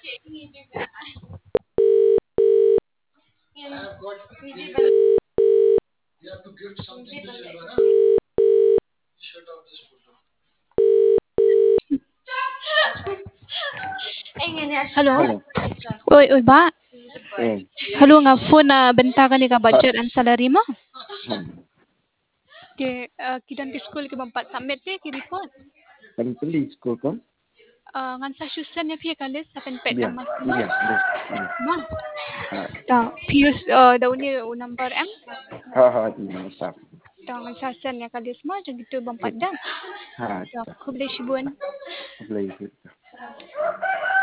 Hello. Hello. Uy, uy ba? Mm. Hello nga phone na benta ka ni ka budget ang salary mo. Ke kidan ti school ke bampat submit te ki report. Temporary school ko? Ngan sa Susan ya pia kalis sa penpet Iya, ang mas iya, iya. ma. Ha, Ta pius daw ni number M. ha, iya, masap. Ta ngan sa Susan ya kalis mo jud gitu bampat dan. Ha, Ta kuble shibun. apply ko.